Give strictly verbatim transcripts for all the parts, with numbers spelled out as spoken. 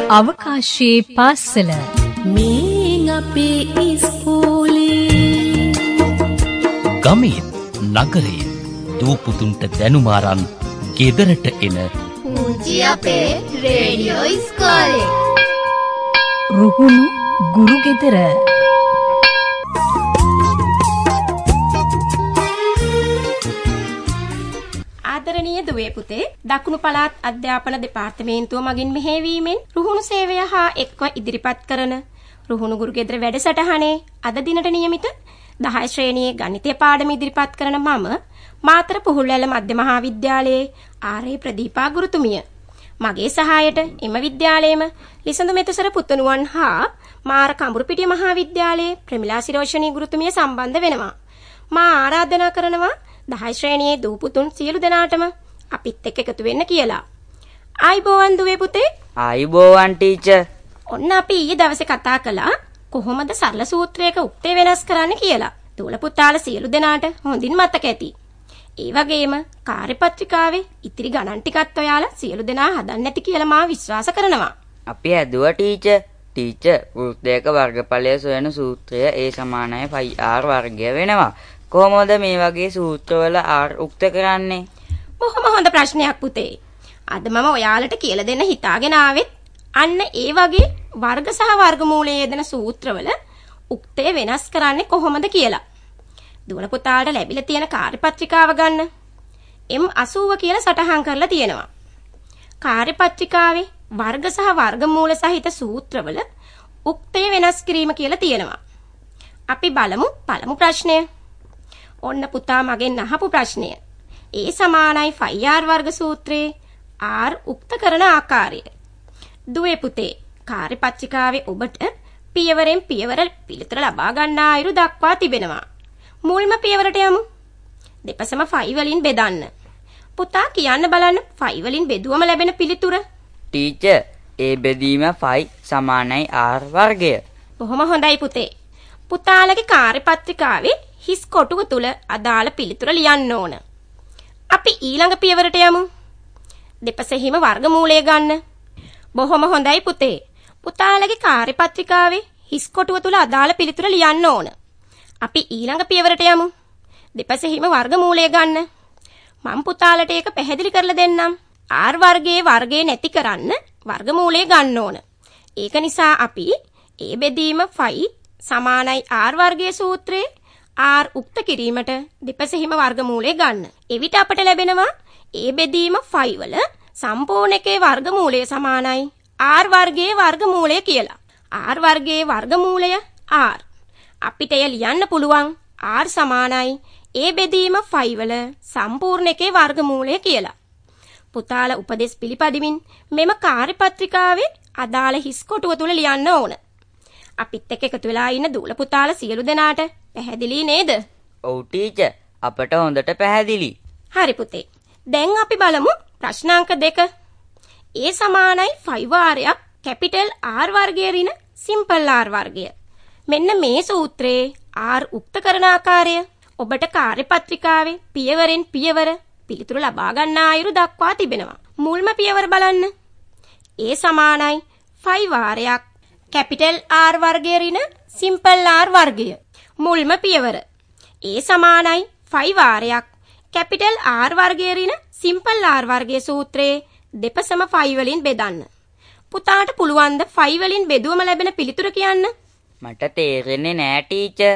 අවකාශයේ පාසල මේ අපේ ඉස්කෝලේ ගමේ නගරේ දූපුතුන්ට දැනුම අරන් ගෙදරට එන පුංචි අපේ රේඩියෝ ඉස්කෝලේ රුහුණු ගුරු ගෙදර. ආදරණීය දුවේ පුතේ, දකුණු පළාත් අධ්‍යාපන දෙපාර්තමේන්තුව මගින් මෙහෙයවීමෙන් රුහුණු සේවය හා එක්ව ඉදිරිපත් කරන රුහුණු ගුරු ගෙදර වැඩසටහනේ අද දිනට නියමිත දහය ශ්‍රේණියේ ගණිතය පාඩම ඉදිරිපත් කරන මම මාතර පුහුල්වැල මධ්‍ය මහාවිද්‍යාලයේ ආරේ ප්‍රදීපා ගුරුතුමිය. මගේ සහායට එම විද්‍යාලයේම ලිසඳු මෙතසර පුතණුවන් හා මාර කඹුරුපිටිය මහාවිද්‍යාලයේ ප්‍රමිලා සිරෝෂණී ගුරුතුමිය සම්බන්ධ වෙනවා. මා ආරාධනා කරනවා දහය ශ්‍රේණියේ දූ පුතුන් සියලු දෙනාටම අපිත් එක්ක එකතු වෙන්න කියලා. ආයිබෝවන් දුවේ පුතේ. ආයිබෝවන් ටීචර්. ඔන්න අපි ඊයේ දවසේ කතා කළා කොහොමද සරල සූත්‍රයක උක්තේ වෙනස් කරන්න කියලා. දූල පුතාලා සියලු දෙනාට හොඳින් මතක ඇති. ඒ වගේම කාර්යපත්‍රිකාවේ ඉතිරි ගණන් ටිකත් ඔයාලා සියලු දෙනා හදන්න ඇති කියලා මා විශ්වාස කරනවා. අපි හැදුවා ටීචර්. ටීචර් වෘත්තයක වර්ගඵලය සොයන සූත්‍රය A සමානයි pi r වර්ගය වෙනවා. කොහොමද මේ වගේ සූත්‍රවල r උක්ත කරන්නේ? බොහොම හොඳ ප්‍රශ්නයක් පුතේ. අද මම ඔයාලට කියලා දෙන්න හිතාගෙන ආවෙත් අන්න ඒ වගේ වර්ග සහ වර්ගමූලයේ යෙදෙන සූත්‍රවල උක්තය වෙනස් කරන්නේ කොහොමද කියලා. දුවල පුතාට ලැබිලා තියෙන කාර්යපත්‍රිකාව ගන්න. එම් අසූව කියලා සටහන් කරලා තියෙනවා. කාර්යපත්‍රිකාවේ වර්ග සහ වර්ගමූල සහිත සූත්‍රවල උක්තය වෙනස් කිරීම කියලා තියෙනවා. අපි බලමු පළමු ප්‍රශ්නය. ඔන්න පුතා මගෙන් අහපු ප්‍රශ්නය. A සමානයි pi r වර්ග සූත්‍රයේ r උක්ත කරන ආකාරය. දුවේ පුතේ, කාර්යපත්‍රිකාවේ ඔබට පියවරෙන් පියවර පිළිතුර ලබා ගන්නා අයුරු දක්වා තිබෙනවා. මුල්ම පියවරට යමු. දෙපසම pi වලින් බෙදන්න. පුතා කියන්න බලන්න pi වලින් බෙදුවම ලැබෙන පිළිතුර. ටීචර්, ඒ බෙදීම pi සමානයි r වර්ගය. බොහොම හොඳයි පුතේ. පුතාලගේ කාර්යපත්‍රිකාවේ හිස් කොටුව තුල අදාළ පිළිතුර ලියන්න ඕන. අපි ඊළඟ පියවරට යමු. දෙපසෙහිම වර්ගමූලය ගන්න. බොහොම හොඳයි පුතේ. පුතාලගේ කාර්යපත්‍රිකාවේ හිස් කොටුව තුල අදාළ පිළිතුර ලියන්න ඕන. අපි ඊළඟ පියවරට යමු. දෙපසෙහිම වර්ගමූලය ගන්න. මම පුතාලට ඒක පැහැදිලි කරලා දෙන්නම්. r වර්ගයේ වර්ගය නැති කරන්න වර්ගමූලය ගන්න ඕන. ඒක නිසා අපි a බෙදීම pi සමානයි r වර්ගයේ සූත්‍රයේ r උක්ත කිරීමට දෙපසෙහිම වර්ගමූලය ගන්න. එවිට අපට ලැබෙනවා a බෙදීම pi වල සම්පූර්ණ එකේ වර්ගමූලය සමානයි r වර්ගයේ වර්ගමූලය කියලා. r වර්ගයේ වර්ගමූලය r. අපිට එය ලියන්න පුළුවන් r සමානයි a බෙදීම pi වල සම්පූර්ණ එකේ වර්ගමූලය කියලා. පුතාලා උපදෙස් පිළිපදිමින් මෙම කාර්යපත්‍රිකාවේ අදාළ හිස් කොටුව තුල ලියන්න ඕන. අපිත් එක්ක එකතු වෙලා ඉන්න දූල පුතාලා සියලු දෙනාට පැහැදිලි නේද? ඔව් ටීචර්, අපට හොඳට පැහැදිලි. හරි පුතේ. දැන් අපි බලමු ප්‍රශ්නාංක දෙක. A සමානයි pi වාරයක් කැපිටල් R වර්ගයේ ඍණ සිම්පල් R වර්ගය. මෙන්න මේ සූත්‍රයේ R උක්ත කරන ආකාරය ඔබට කාර්යපත්‍රිකාවේ පියවරෙන් පියවර පිළිතුරු ලබා ගන්නා අයුරු දක්වා තිබෙනවා. මුල්ම පියවර බලන්න. A සමානයි pi වාරයක් කැපිටල් R වර්ගයේ ඍණ සිම්පල් R වර්ගය. මුල්ම පියවර. A සමානයි pi වාරයක් කැපිටල් R වර්ගයේ ඍණ සිම්පල් R වර්ගයේ සූත්‍රයේ දෙපසම pi වලින් බෙදන්න. පුතාට පුළුවන් ද pi වලින් බෙදුවම ලැබෙන පිළිතුර කියන්න? මට තේරෙන්නේ නෑ ටීචර්.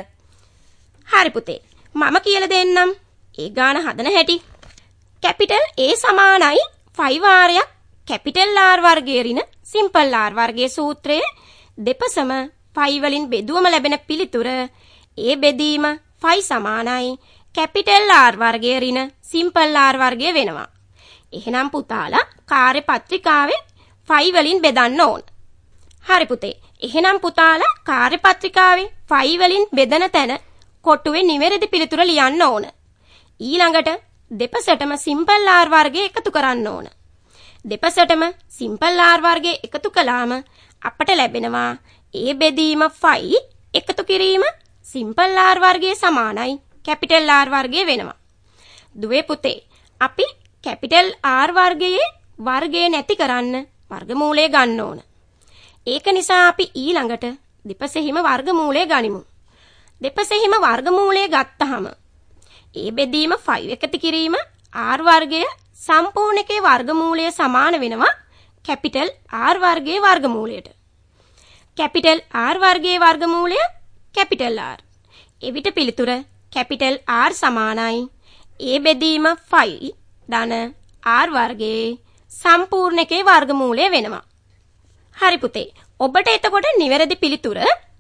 හරි පුතේ. මම කියලා දෙන්නම්. ඒ ගාන හදන හැටි. කැපිටල් A සමානයි pi වාරයක් කැපිටල් R වර්ගයේ ඍණ සිම්පල් R වර්ගයේ සූත්‍රයේ දෙපසම pi වලින් බෙදුවම ලැබෙන පිළිතුර A බෙදීම pi සමානයි කැපිටල් R වර්ගයේ ඍණ සිම්පල් R වර්ගය වෙනවා. එහෙනම් පුතාලා කාර්යපත්‍රිකාවේ pi වලින් බෙදන්න ඕන. හරි පුතේ. එහෙනම් පුතාලා කාර්යපත්‍රිකාවේ pi වලින් බෙදන තැන කොටුවේ නිවැරදි පිළිතුර ලියන්න ඕන. ඊළඟට දෙපසටම සිම්පල් R වර්ගය එකතු කරන්න ඕන. දෙපසටම සිම්පල් R වර්ගය එකතු කළාම අපට ලැබෙනවා A බෙදීම pi එකතු කිරීම සිම්පල් R වර්ගයේ සමානයි කැපිටල් R වර්ගය වෙනවා. දුවේ පුතේ, අපි කැපිටල් R වර්ගයේ වර්ගය නැති කරන්න වර්ගමූලය ගන්න ඕන. ඒක නිසා අපි ඊළඟට දෙපසෙහිම වර්ගමූලය ගනිමු. දෙපසෙහිම වර්ගමූලය ගත්තහම ඒ බෙදීම ෆයිව් එකතු කිරීම R වර්ගය සම්පූර්ණ එකේ වර්ගමූලය සමාන වෙනවා කැපිටල් R වර්ගයේ වර්ගමූලයට. කැපිටල් R වර්ගයේ වර්ගමූලය කැපිටල් R. එවිට පිළිතුර කැපිටල් R සමානයි ඒ බෙදීම ෆයිව් ධන R වර්ගයේ සම්පූර්ණ එකේ වර්ගමූලය වෙනවා. හරි පුතේ. ඔබට එතකොට නිවැරදි පිළිතුර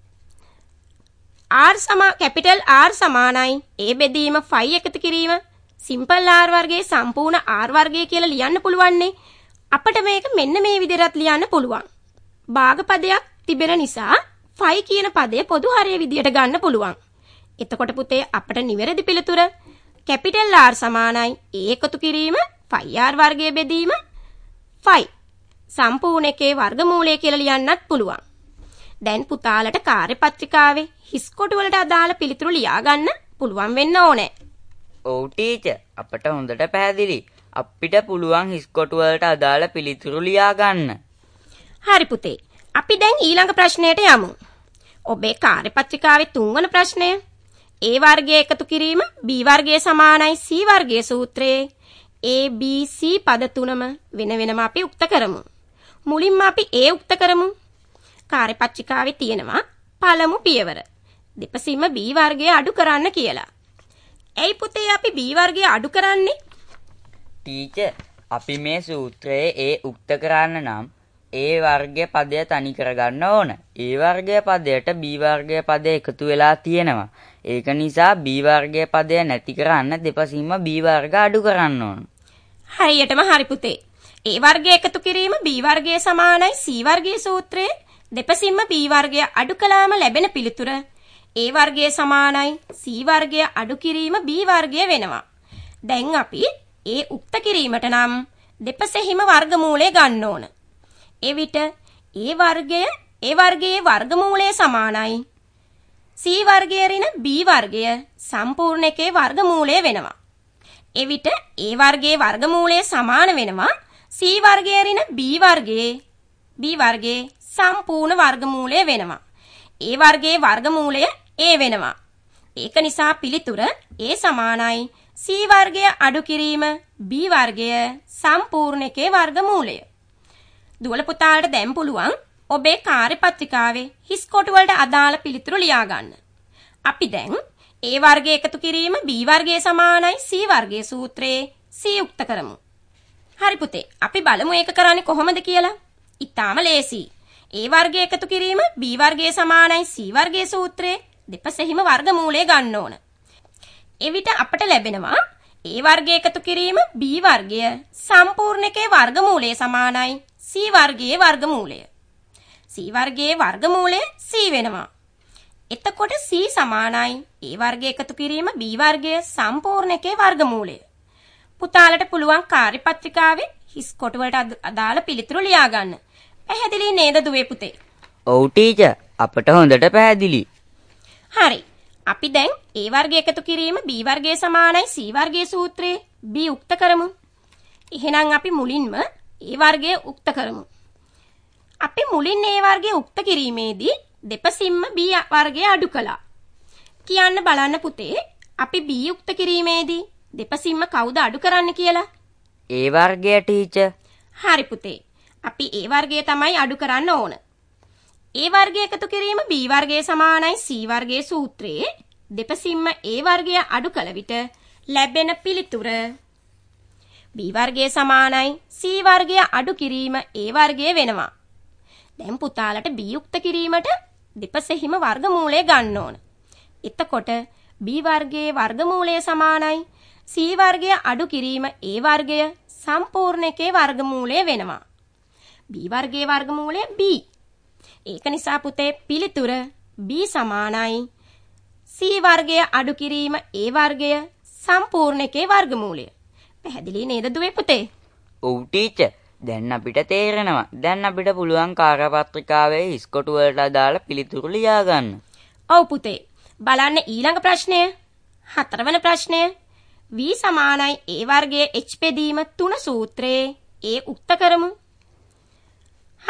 R සමා කැපිටල් R සමානයි ඒ බෙදීම ෆයිව් එකතු කිරීම සිම්පල් R වර්ගයේ සම්පූර්ණ R වර්ගය කියලා ලියන්න පුළුවන්නේ. අපිට මේක මෙන්න මේ විදිහට ලියන්න පුළුවන්. භාගපදයක් තිබෙන නිසා ෆයිව් කියන පදය පොදු හරය විදිහට ගන්න පුළුවන්. එතකොට පුතේ අපිට නිවැරදි පිළිතුර කැපිටල් R සමානයි ඒ එකතු කිරීම ෆයිව් R වර්ගයේ බෙදීම ෆයිව් සම්පූර්ණ එකේ වර්ගමූලය කියලා ලියන්නත් පුළුවන්. දැන් පුතාලට කාර්යපත්‍රිකාවේ හිස් කොටු වලට අදාළ පිළිතුරු ලියා ගන්න පුළුවන් වෙන්න ඕනේ. ඔව් ටීචර් අපට හොඳට පැහැදිලි. අපිට පුළුවන් හිස් කොටු වලට අදාළ පිළිතුරු ලියා ගන්න. හරි පුතේ. අපි දැන් ඊළඟ ප්‍රශ්නයට යමු. ඔබේ කාර්යපත්‍රිකාවේ තුන්වන ප්‍රශ්නය A වර්ගය එකතු කිරීම B වර්ගය සමානයි C වර්ගයේ සූත්‍රයේ A B C පද තුනම වෙන වෙනම අපි උක්ත කරමු. මුලින්ම අපි A උක්ත කරමු. කාර්යපත්‍රිකාවේ තියෙනවා පළමු පියවර. දෙපසින්ම B වර්ගය අඩු කරන්න කියලා. ඇයි පුතේ අපි B වර්ගය අඩු කරන්නේ? ටීචර් අපි මේ සූත්‍රයේ A උක්ත කරන්න නම් A වර්ගයේ පදය තනි කරගන්න ඕන. A වර්ගයේ පදයට B වර්ගයේ පදය එකතු වෙලා තියෙනවා. ඒක නිසා B වර්ගයේ පදය නැති කරන්න දෙපසින්ම B වර්ග අඩු කරන්න ඕන. හරියටම හරි පුතේ. A වර්ගය එකතු කිරීම B වර්ගය සමානයි C වර්ගයේ සූත්‍රයේ දෙපසින්ම B වර්ගය අඩු කළාම ලැබෙන පිළිතුර A වර්ගය සමානයි C වර්ගය අඩු කිරීම B වර්ගය වෙනවා. දැන් අපි A උක්ත කිරීමට නම් දෙපසෙහිම වර්ගමූලය ගන්න ඕන. එවිට A වර්ගය A වර්ගයේ වර්ගමූලය සමානයි C වර්ගයේ ඍණ B වර්ගය සම්පූර්ණ එකේ වර්ගමූලය වෙනවා. එවිට A වර්ගයේ වර්ගමූලය සමාන වෙනවා C වර්ගයේ ඍණ B වර්ගයේ B වර්ගයේ සම්පූර්ණ වර්ගමූලය වෙනවා. A වර්ගයේ වර්ගමූලය A වෙනවා. ඒක නිසා පිළිතුර A සමානයි C වර්ගය අඩු කිරීම B වර්ගය සම්පූර්ණ එකේ වර්ගමූලය. දුවල පුතාලට දැන් පුළුවන් ඔබේ කාර්යපත්‍රිකාවේ හිස් කොටු වලට අදාළ පිළිතුරු ලියා ගන්න. අපි දැන් A වර්ගය එකතු කිරීම B වර්ගය සමානයි C වර්ගයේ සූත්‍රයේ C උක්ත කරමු. හරි පුතේ. අපි බලමු ඒක කරන්නේ කොහොමද කියලා. ඉතාම ලේසි. A වර්ගය එකතු කිරීම B වර්ගය සමානයි C වර්ගයේ සූත්‍රයේ දෙපසෙහිම වර්ගමූලය ගන්න ඕන. එවිට අපට ලැබෙනවා A වර්ගය එකතු කිරීම B වර්ගය සම්පූර්ණ එකේ වර්ගමූලය සමානයි C වර්ගයේ වර්ගමූලය. C වර්ගයේ වර්ගමූලය C වෙනවා. එතකොට C සමානයි A වර්ගය එකතු කිරීම B වර්ගය සම්පූර්ණ එකේ වර්ගමූලය. පුතාලට පුළුවන් කාර්යපත්‍රිකාවේ හිස් කොටු වලට අදාළ පිළිතුරු ලියා ගන්න. පැහැදිලි නේද දුවේ පුතේ? ඔව් ටීචර් අපට හොඳට පැහැදිලි. හරි. අපි දැන් A වර්ගය එකතු කිරීම B වර්ගය සමානයි C වර්ගයේ සූත්‍රයේ B උක්ත කරමු. එහෙනම් අපි මුලින්ම A වර්ගය උක්ත කරමු. අපි මුලින් A වර්ගය උක්ත කිරීමේදී දෙපසින්ම B වර්ගය අඩු කළා. කියන්න බලන්න පුතේ අපි B උක්ත කිරීමේදී දෙපසින්ම කවුද අඩු කරන්න කියලා? A වර්ගය ටීචර්. හරි පුතේ. අපි A වර්ගය තමයි අඩු කරන්න ඕන. A වර්ගය එකතු කිරීම B වර්ගය සමානයි C වර්ගයේ සූත්‍රයේ දෙපසින්ම A වර්ගය අඩු කළ විට ලැබෙන පිළිතුර B වර්ගය සමානයි C වර්ගය අඩු කිරීම A වර්ගය වෙනවා. දැන් පුතාලට B උක්ත කිරීමට දෙපසෙහිම වර්ගමූලය ගන්න ඕන. එතකොට B වර්ගයේ වර්ගමූලය සමානයි C වර්ගය අඩු කිරීම A වර්ගය සම්පූර්ණ එකේ වර්ගමූලය වෙනවා. B වර්ගයේ වර්ගමූලය B. ඒක නිසා පුතේ පිළිතුර B සමානයි C වර්ගය අඩු කිරීම A වර්ගය සම්පූර්ණ එකේ වර්ගමූලය. පැහැදිලි නේද දුවේ පුතේ? ඔව් ටීචර්. දැන් අපිට තේරෙනවා. දැන් අපිට පුළුවන් කාර්යපත්‍රිකාවේ හිස් කොටු වලට අදාළ පිළිතුරු ලියා ගන්න. ඔව් පුතේ. බලන්න ඊළඟ ප්‍රශ්නය. හතරවන ප්‍රශ්නය. V සමානයි A වර්ගයේ H බෙදීම තුන සූත්‍රයේ A උක්ත කරමු. හරි.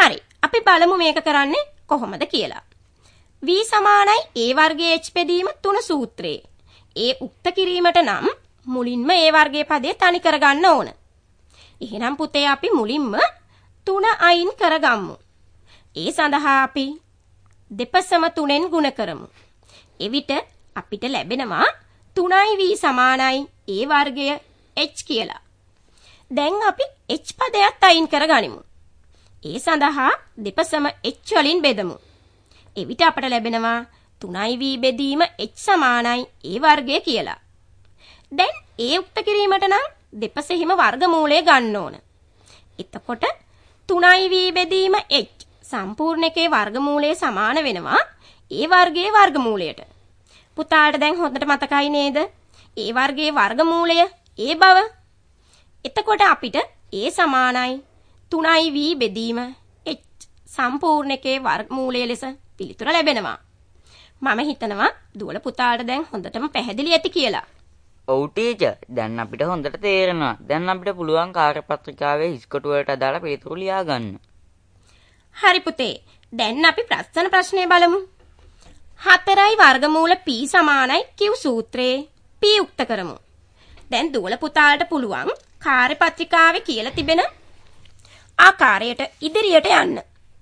අපි බලමු මේක කරන්නේ කොහොමද කියලා. v සමානයි a වර්ගයේ h බෙදීම තුන සූත්‍රයේ. ඒ උක්ත කිරීමට නම් මුලින්ම a වර්ගයේ පදේ තනි කරගන්න ඕන. එහෙනම් පුතේ අපි මුලින්ම තුන අයින් කරගමු. ඒ සඳහා අපි දෙපසම තුනෙන් ගුණ කරමු. එවිට අපිට ලැබෙනවා තුනයි v සමානයි a වර්ගය h කියලා. දැන් අපි h පදයක් අයින් කරගනිමු. ඒ සඳහා දෙපසම h වලින් බෙදමු. එවිට අපට ලැබෙනවා තුනයි v බෙදීම h සමානයි a වර්ගය කියලා. දැන් ඒ උක්ත කිරීමට නම් දෙපසෙහිම වර්ගමූලය ගන්න ඕන. එතකොට තුනයි v බෙදීම h සම්පූර්ණ එකේ වර්ගමූලය සමාන වෙනවා a වර්ගයේ වර්ගමූලයට. පුතාට දැන් හොඳට මතකයි නේද? a වර්ගයේ වර්ගමූලය a බව. එතකොට අපිට a සමානයි තුනයි v බෙදීම h සම්පූර්ණ එකේ වර්ගමූලය ලෙස පිළිතුර ලැබෙනවා. මම හිතනවා දුවල පුතාට දැන් හොඳටම පැහැදිලි ඇති කියලා. ඔව් ටීචර්, දැන් අපිට හොඳට තේරෙනවා. දැන් අපිට පුළුවන් කාර්යපත්‍රිකාවේ හිස්කොටු වලට අදාළ පිළිතුරු ලියා ගන්න. හරි පුතේ. දැන් අපි ප්‍රශ්න ප්‍රශ්නය බලමු. හතරයි වර්ගමූල p සමානයි q සූත්‍රයේ p උක්ත කරමු. දැන් දුවල පුතාට පුළුවන් කාර්යපත්‍රිකාවේ කියලා තිබෙන ආකාරයට ඉදිරියට යන්න.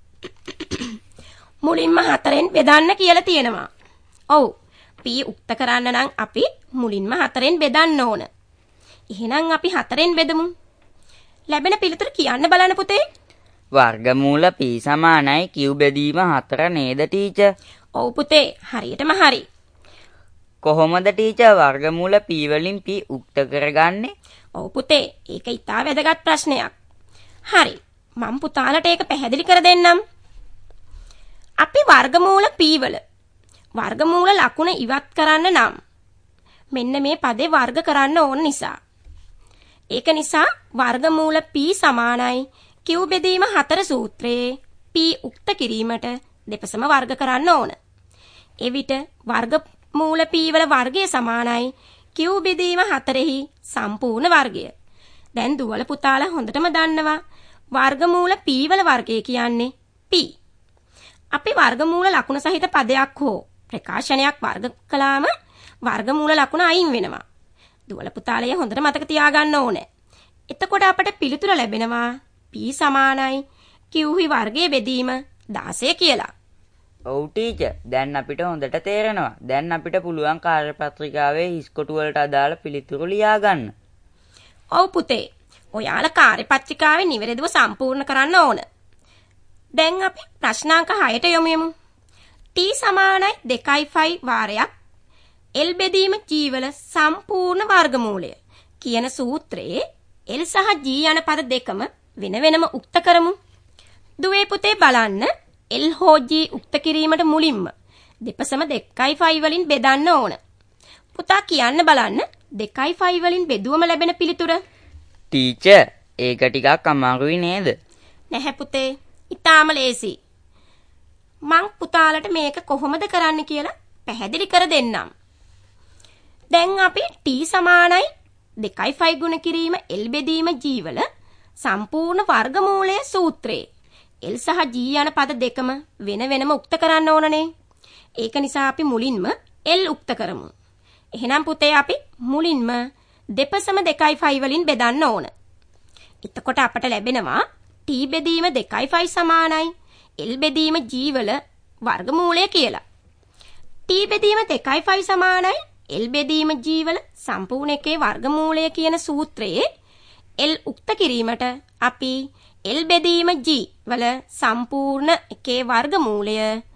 මුලින්ම හතරෙන් බෙදන්න කියලා තියෙනවා. ඔව්. p උක්ත කරන්න නම් අපි මුලින්ම හතරෙන් බෙදන්න ඕන. එහෙනම් අපි හතරෙන් බෙදමු. ලැබෙන පිළිතුර කියන්න බලන්න පුතේ. වර්ගමූල p සමානයි q බෙදීම හතර නේද ටීචර්? ඔව් පුතේ, හරියටම හරි. කොහොමද ටීචර් වර්ගමූල p වලින් p උක්ත කරගන්නේ? ඔව් පුතේ, ඒක ඉතා වැදගත් ප්‍රශ්නයක්. හරි. මම පුතාලට ඒක පැහැදිලි කර දෙන්නම්. අපි වර්ගමූල p වල වර්ගමූල ලකුණ ඉවත් කරන්න නම් මෙන්න මේ පදේ වර්ග කරන්න ඕන නිසා. ඒක නිසා වර්ගමූල p සමානයි q බෙදීම හතර සූත්‍රයේ p උක්ත කිරීමට දෙපසම වර්ග කරන්න ඕන. එවිට වර්ගමූල p වල වර්ගය සමානයි q බෙදීම හතරෙහි සම්පූර්ණ වර්ගය. දැන් දුවල පුතාලා හොඳටම දන්නවා වර්ගමූල p වල වර්ගය කියන්නේ p. අපි වර්ගමූල ලකුණ සහිත පදයක් හෝ ප්‍රකාශනයක් වර්ග කළාම වර්ගමූල ලකුණ අයින් වෙනවා. දුවල පුතාලය හොඳට මතක තියාගන්න ඕනේ. එතකොට අපට පිළිතුර ලැබෙනවා p සමානයි q හි වර්ගයේ බෙදීම දාසය කියලා. ඔව් ටීචර්, දැන් අපිට හොඳට තේරෙනවා. දැන් අපිට පුළුවන් කාර්යපත්‍රිකාවේ හිස්කොටු වලට අදාළ පිළිතුරු ලියා ගන්න. ඔව් පුතේ, ඔයාලා කාර්යපත්‍රිකාවේ නිවැරදිව සම්පූර්ණ කරන්න ඕන. දැන් අපි ප්‍රශ්නාංක හයට යමු යමු. t සමානයි දෙකයි ෆයි වාරයක් l බෙදීම g වල සම්පූර්ණ වර්ගමූලය කියන සූත්‍රයේ l සහ g යන පද දෙකම වෙන වෙනම උක්ත කරමු. දුවේ පුතේ බලන්න, l හෝ g උක්ත කිරීමට මුලින්ම දෙපසම දෙකයි ෆයි වලින් බෙදන්න ඕන. පුතා කියන්න බලන්න දෙකයි ෆයි වලින් බෙදුවම ලැබෙන පිළිතුර. ටීචර්, ඒක ටිකක් අමාරුයි නේද? නැහැ පුතේ, ඉතාම ලේසි. මං පුතාලට මේක කොහොමද කරන්න කියලා පැහැදිලි කර දෙන්නම්. දැන් අපි t සමානයි දෙකයි ෆයි ගුණ කිරීම l බෙදීම g වල සම්පූර්ණ වර්ගමූලය සූත්‍රයේ l සහ g යන පද දෙකම වෙන වෙනම උක්ත කරන්න ඕනනේ. ඒක නිසා අපි මුලින්ම l උක්ත කරමු. එහෙනම් පුතේ අපි මුලින්ම දෙපසම දෙකයි ෆයි වලින් බෙදන්න ඕන. එතකොට අපට ලැබෙනවා t බෙදීම දෙකයි ෆයි සමානයි l බෙදීම g වල වර්ගමූලය කියලා. t බෙදීම දෙකයි ෆයි සමානයි l බෙදීම g වල සම්පූර්ණ එකේ වර්ගමූලය කියන සූත්‍රයේ l උක්ත කිරීමට අපි l බෙදීම g වල සම්පූර්ණ එකේ වර්ගමූලය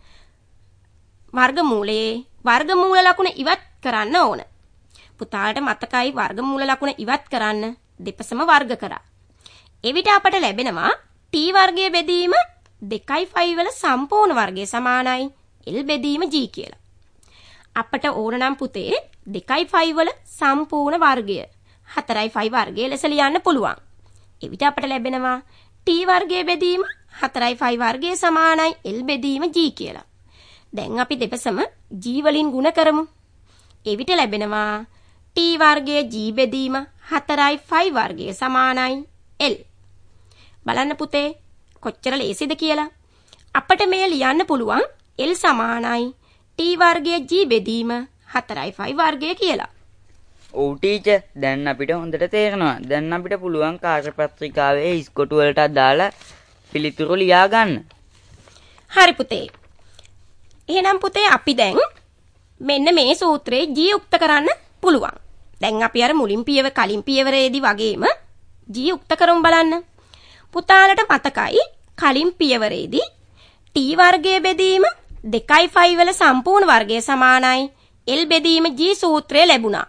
වර්ගමූලයේ වර්ගමූල ලකුණ ඉවත් කරන්න ඕන. පුතාට මතකයි වර්ගමූල ලකුණ ඉවත් කරන්න දෙපසම වර්ග කරා. එවිට අපට ලැබෙනවා t වර්ගයේ බෙදීම දෙකයි ෆයි වල සම්පූර්ණ වර්ගය සමානයි l බෙදීම g කියලා. අපට ඕන නම් පුතේ දෙකයි ෆයි වල සම්පූර්ණ වර්ගය හතරයි ෆයි වර්ගය ලෙස ලියන්න පුළුවන්. එවිට අපට ලැබෙනවා t වර්ගයේ බෙදීම හතරයි ෆයි වර්ගය සමානයි l බෙදීම g කියලා. දැන් අපි දෙපසම g වලින් ගුණ කරමු. එවිට ලැබෙනවා t වර්ගයේ g බෙදීම හතරයි ෆයි වර්ගය සමානයි l. බලන්න පුතේ කොච්චර ලේසිද කියලා. අපට මේ ලියන්න පුළුවන් L සමානයි T වර්ගය G බෙදීම හතරයි ෆයි වර්ගය කියලා. ඔව් ටීචර් දැන් අපිට හොඳට තේරෙනවා. දැන් අපිට පුළුවන් කාර්යපත්‍රිකාවේ ඉස්කොටු වලට අදාළ පිළිතුරු ලියා ගන්න. හරි පුතේ. එහෙනම් පුතේ අපි දැන් මෙන්න මේ සූත්‍රයේ G උක්ත කරන්න පුළුවන්. දැන් අපි අර මුලින් පියව කලින් පියවරේදී වගේම G උක්ත කරමු බලන්න. පුතාලට මතකයි කලින් පියවරේදී T වර්ගයේ බෙදීම දෙකයි ෆයි වල සම්පූර්ණ වර්ගය සමානයි L බෙදීම G සූත්‍රය ලැබුණා.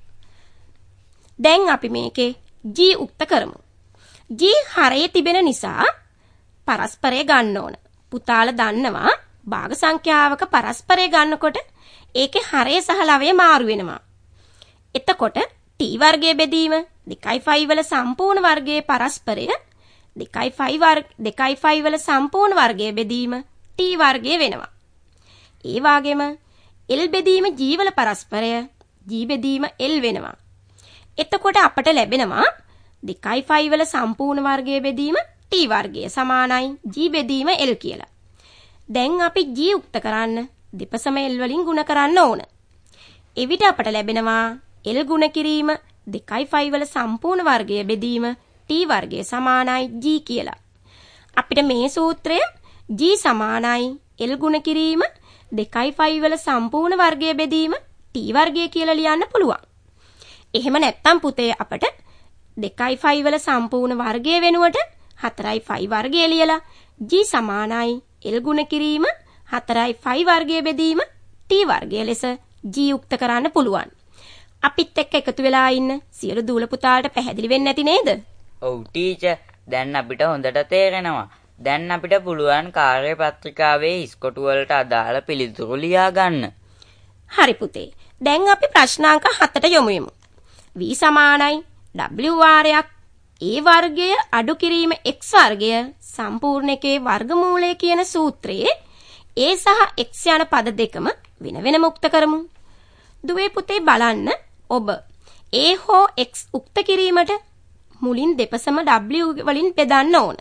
දැන් අපි මේකේ G උක්ත කරමු. G හරයේ තිබෙන නිසා පරස්පරය ගන්න ඕන. පුතාලා දන්නවා භාග සංඛ්‍යාවක පරස්පරය ගන්නකොට ඒකේ හරය සහ ලවය මාරු වෙනවා. එතකොට T වර්ගයේ බෙදීම දෙකයි ෆයි වල සම්පූර්ණ වර්ගයේ පරස්පරය දෙකයි ෆයි වර්ග දෙකයි ෆයි වල සම්පූර්ණ වර්ගයේ බෙදීම T වර්ගය වෙනවා. ඒ වගේම L බෙදීම G වල පරස්පරය G බෙදීම L වෙනවා. එතකොට අපට ලැබෙනවා දෙකයි ෆයි වල සම්පූර්ණ වර්ගයේ බෙදීම T වර්ගය සමානයි G බෙදීම L කියලා. දැන් අපි G උක්ත කරන්න දෙපසම L වලින් ගුණ කරන්න ඕන. එවිට අපට ලැබෙනවා L ගුණ කිරීම දෙකයි ෆයි වල සම්පූර්ණ වර්ගය බෙදීම T වර්ගය සමානයි G කියලා. අපිට මේ සූත්‍රය G සමානයි L ගුණ කිරීම දෙකයි ෆයි වල සම්පූර්ණ වර්ගය බෙදීම T වර්ගය කියලා ලියන්න පුළුවන්. එහෙම නැත්නම් පුතේ අපට දෙකයි ෆයි වල සම්පූර්ණ වර්ගය වෙනුවට හතරයි ෆයි වර්ගය ලියලා G සමානයි L ගුණ කිරීම හතරයි ෆයි වර්ගය බෙදීම T වර්ගය ලෙස G උක්ත කරන්න පුළුවන්. අපිත් එක්ක එකතු වෙලා ඉන්න සියලු දූල පුතාලට පැහැදිලි වෙන්නේ නැති නේද? ඔව් ටීචර් දැන් අපිට හොඳට තේරෙනවා. දැන් අපිට පුළුවන් කාර්යපත්‍රිකාවේ ඉස්කොටු වලට අදාළ පිළිතුරු ලියා ගන්න. හරි පුතේ. දැන් අපි ප්‍රශ්නාංක හතට යමු යමු. V සමානයි W වාරයක් A වර්ගය අඩු කිරීම x වර්ගය සම්පූර්ණ එකේ වර්ගමූලය කියන සූත්‍රයේ A සහ x යන පද දෙකම වෙන වෙනම උක්ත කරමු. දුවේ පුතේ බලන්න ඔබ A හෝ x උක්ත කිරීමට මුලින් දෙපසම W වලින් බෙදන්න ඕන.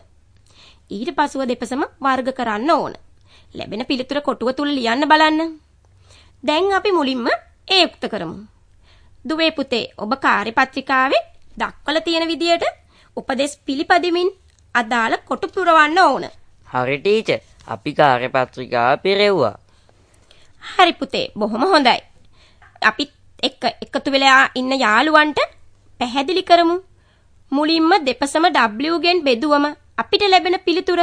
ඊට පසුව දෙපසම වර්ග කරන්න ඕන. ලැබෙන පිළිතුර කොටුව තුල ලියන්න බලන්න. දැන් අපි මුලින්ම A උක්ත කරමු. දුවේ පුතේ ඔබ කාර්යපත්‍රිකාවේ දක්වලා තියෙන විදියට උපදේශ පිළිපදිමින් අදාළ කොටු පුරවන්න ඕන. හරි ටීචර් අපි කාර්යපත්‍රිකාව පිරෙව්වා. හරි පුතේ බොහොම හොඳයි. අපි එක්ක එකතු වෙලා ඉන්න යාළුවන්ට පැහැදිලි කරමු. මුලින්ම දෙපසම W ගෙන් බෙදුවම අපිට ලැබෙන පිළිතුර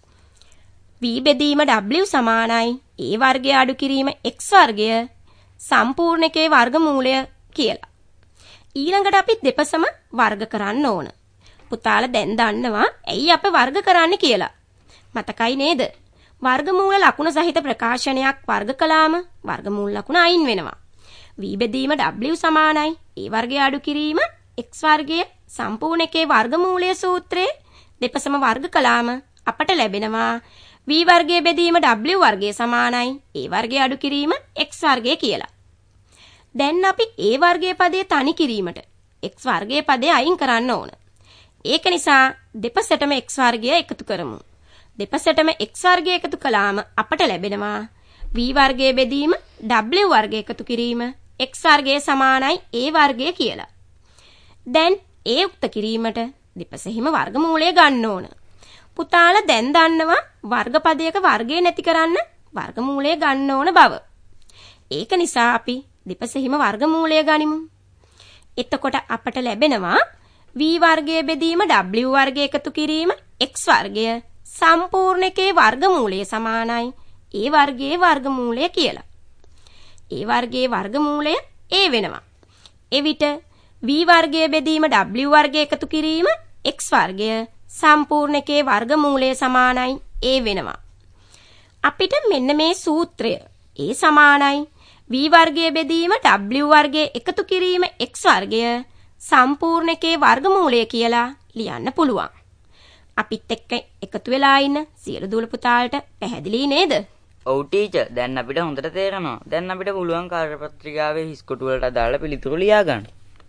V බෙදීම W සමානයි A වර්ගය අඩු කිරීම x වර්ගය සම්පූර්ණ එකේ වර්ගමූලය කියලා. ඊළඟට අපි දෙපසම වර්ග කරන්න ඕන. පුතාලා දැන් දන්නවා ඇයි අපි වර්ග කරන්න කියලා. මතකයි නේද? වර්ගමූල ලකුණ සහිත ප්‍රකාශනයක් වර්ග කළාම වර්ගමූල ලකුණ අයින් වෙනවා. V බෙදීම W සමානයි A වර්ගය අඩු කිරීම x වර්ගය සම්පූර්ණ එකේ වර්ගමූලය සූත්‍රයේ දෙපසම වර්ග කළාම අපට ලැබෙනවා V වර්ගය බෙදීම W වර්ගය සමානයි A වර්ගය අඩු කිරීම x වර්ගය කියලා. දැන් අපි A වර්ගයේ පදයේ තනි කිරීමට x වර්ගයේ පදේ අයින් කරන්න ඕන. ඒක නිසා දෙපසටම x වර්ගය එකතු කරමු. දෙපසටම x වර්ගය එකතු කළාම අපට ලැබෙනවා V වර්ගයේ බෙදීම W වර්ගය එකතු කිරීම x වර්ගය සමානයි A වර්ගය කියලා. දැන් A උක්ත කිරීමට දෙපසෙහිම වර්ගමූලය ගන්න ඕන. පුතාලා දැන් දන්නවා වර්ගපදයක වර්ගය නැති කරන්න වර්ගමූලය ගන්න ඕන බව. ඒක නිසා අපි දෙපසෙහිම වර්ගමූලය ගනිමු. එතකොට අපට ලැබෙනවා V වර්ගයේ බෙදීම W වර්ගය එකතු කිරීම x වර්ගය සම්පූර්ණ එකේ වර්ගමූලය සමානයි A වර්ගයේ වර්ගමූලය කියලා. A වර්ගයේ වර්ගමූලය A වෙනවා. එවිට V වර්ගයේ බෙදීම W වර්ගය එකතු කිරීම x වර්ගය සම්පූර්ණ එකේ වර්ගමූලය සමානයි A වෙනවා. අපිට මෙන්න මේ සූත්‍රය A සමානයි V වර්ගයේ බෙදීම W වර්ගය එකතු කිරීම x වර්ගය සම්පූර්ණ එකේ වර්ගමූලය කියලා ලියන්න පුළුවන්. අපිත් එක්ක එකතු වෙලා ඉන්න සියලු දූල පුතාලට පැහැදිලි නේද? ඔව් ටීචර් දැන් අපිට හොඳට තේරෙනවා. දැන් අපිට පුළුවන් කාර්යපත්‍රිකාවේ හිස්කොටු වලට අදාළ පිළිතුරු ලියා ගන්න.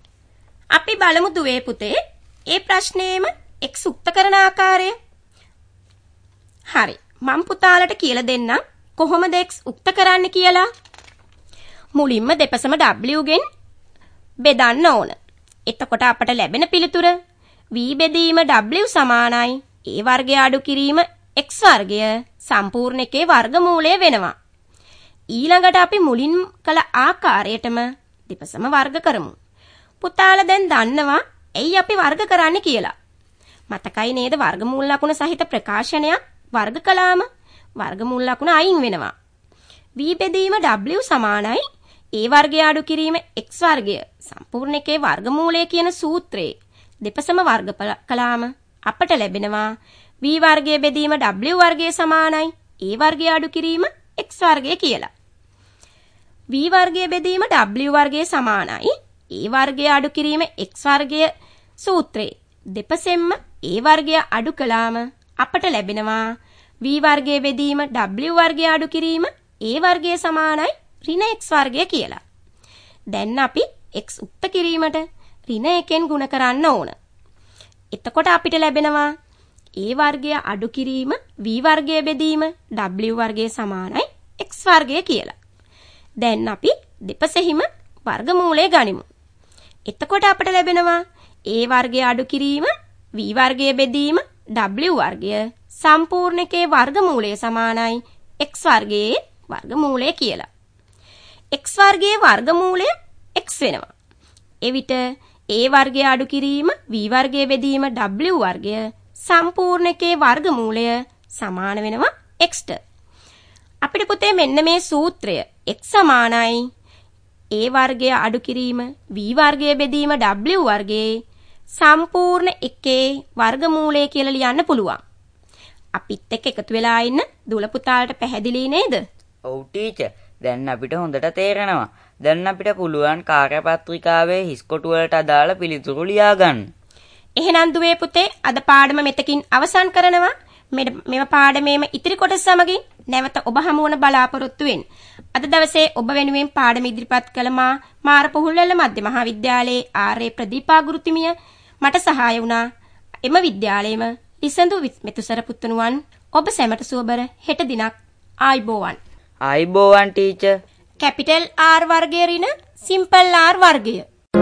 අපි බලමු දුවේ පුතේ ඒ ප්‍රශ්නේම x උක්ත කරන ආකාරය. හරි. මම පුතාලට කියලා දෙන්නම් කොහොමද x උක්ත කරන්න කියලා. මුලින්ම දෙපසම w ගෙන් බෙදන්න ඕන. එතකොට අපට ලැබෙන පිළිතුර v බෙදීම w සමානයි a වර්ගය අඩු කිරීම x වර්ගය සම්පූර්ණ එකේ වර්ගමූලය වෙනවා. ඊළඟට අපි මුලින් කළ ආකාරයටම දෙපසම වර්ග කරමු. පුතාලා දැන් දන්නවා ඇයි අපි වර්ග කරන්න කියලා. මතකයි නේද වර්ගමූල ලකුණ සහිත ප්‍රකාශනයක් වර්ග කළාම වර්ගමූල ලකුණ අයින් වෙනවා. v බෙදීම w සමානයි a වර්ගය අඩු කිරීම x වර්ගය සම්පූර්ණ එකේ වර්ගමූලය කියන සූත්‍රයේ දෙපසම වර්ග කළාම අපට ලැබෙනවා v වර්ගය බෙදීම w වර්ගය සමානයි a වර්ගය අඩු කිරීම x වර්ගය කියලා. v වර්ගය බෙදීම w වර්ගය සමානයි a වර්ගය අඩු කිරීම x වර්ගය සූත්‍රයේ දෙපසෙන්ම a වර්ගය අඩු කළාම අපට ලැබෙනවා v වර්ගය බෙදීම w වර්ගය අඩු කිරීම a වර්ගය සමානයි ඍණ x වර්ගය කියලා. දැන් අපි x උක්ත කිරීමට ඍණ එකෙන් ගුණ කරන්න ඕන. එතකොට අපිට ලැබෙනවා a වර්ගය අඩු කිරීම v වර්ගය බෙදීම w වර්ගය සමානයි x වර්ගය කියලා. දැන් අපි දෙපසෙහිම වර්ගමූලය ගනිමු. එතකොට අපට ලැබෙනවා a වර්ගය අඩු කිරීම v වර්ගය බෙදීම w වර්ගය සම්පූර්ණ එකේ වර්ගමූලය සමානයි x වර්ගයේ වර්ගමූලය කියලා. x වර්ගයේ වර්ගමූලය x වෙනවා. එවිට a වර්ගය අඩු කිරීම v වර්ගය බෙදීම w වර්ගය සම්පූර්ණ එකේ වර්ගමූලය සමාන වෙනවා x ට. අපිට පුතේ මෙන්න මේ සූත්‍රය x සමානයි a වර්ගය අඩු කිරීම v වර්ගය බෙදීම w වර්ගයේ සම්පූර්ණ එකේ වර්ගමූලය කියලා ලියන්න පුළුවන්. අපිත් එක්ක එකතු වෙලා ඉන්න දුල පුතාලට පැහැදිලි නේද? ඔව් ටීචර්. දැන් අපිට හොඳට තේරෙනවා. දැන් අපිට පුළුවන් කාර්යපත්‍රිකාවේ හිස් කොටු වලට අදාළ පිළිතුරු ලියා ගන්න. එහෙනම් දුවේ පුතේ අද පාඩම මෙතකින් අවසන් කරනවා. මෙම පාඩමේම ඉතිරි කොටස සමගින් නැවත ඔබ හමු වන බලාපොරොත්තු වෙන්න. අද දවසේ ඔබ වෙනුවෙන් පාඩම ඉදිරිපත් කළ මා මාරපොහුල්වැල්ල මධ්‍ය මහා විද්‍යාලයේ ආර්.ඒ. ප්‍රදීපා ගුරුතුමිය මට සහාය වුණා. එම විද්‍යාලයේම ලිසඳු මෙතුසර පුතුණුවන් ඔබ සැමට සුවබර හෙට දිනක් ආයිබෝවන්. ආයිබෝවන් ටීචර්. කැපිටල් R වර්ගයේ ඍණ සිම්පල් R වර්ගය.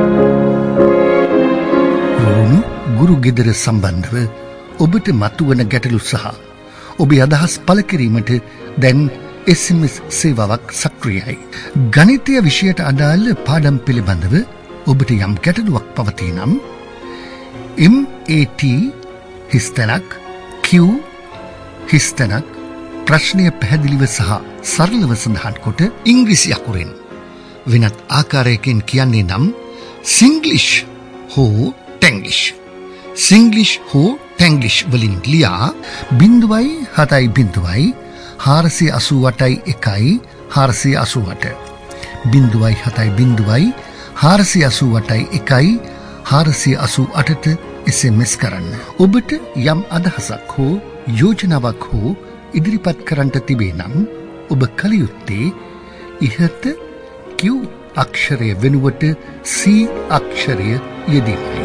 රුණු ගුරු ගෙදර සම්බන්ධව ඔබට මතුවන ගැටලු සහ ඔබේ අදහස් පළ කිරීමට දැන් එස් එම් එස් සේවාවක් සක්‍රියයි. ගණිතය විෂයට අදාළ පාඩම් පිළිබඳව ඔබට යම් ගැටලුවක් පවතී නම් එම් ඒ ටී හිස්තැනක් Q හිස්තැනක් ප්‍රශ්නය පැහැදිලිව සහ සරලව සඳහන් කොට ඉංග්‍රීසි අකුරෙන් වෙනත් ආකාරයකින් කියන්නේ නම් සිංග්ලිෂ් හෝ ටැංග්ලිෂ් සිංග්ලිෂ් හෝ ටැංග්ලිෂ් වලින් ලියා බිංදුවයි හතයි බිංදුවයි හාරසිය අසූ අටයි එකයි හාරසිය අසූ අට බිංදුවයි හතයි බිංදුවයි හාරසිය අසූ අටයි එකයි හාරසිය අසූ අටට එස් එම් එස් කරන්න. ඔබට යම් අදහසක් හෝ යෝජනාවක් හෝ ඉදිරිපත් කරන්නට තිබේ නම් ඔබ කළ යුත්තේ ඉහත Q අක්ෂරය වෙනුවට C අක්ෂරය යෙදීමයි.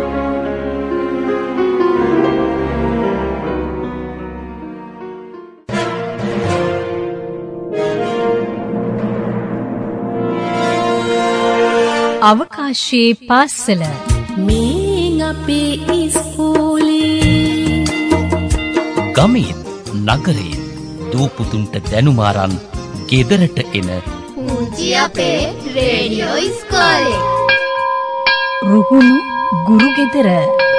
අවකාශයේ පාසල මේ අපේ ඉස්කෝලේ ගමෙන් නගරයෙන් දූපුතුන්ට දැනුම අරන් ගෙදරට එන පුංචි අපේ රේඩියෝ ඉස්කෝලේ. රුහුණු ගුරු ගෙදර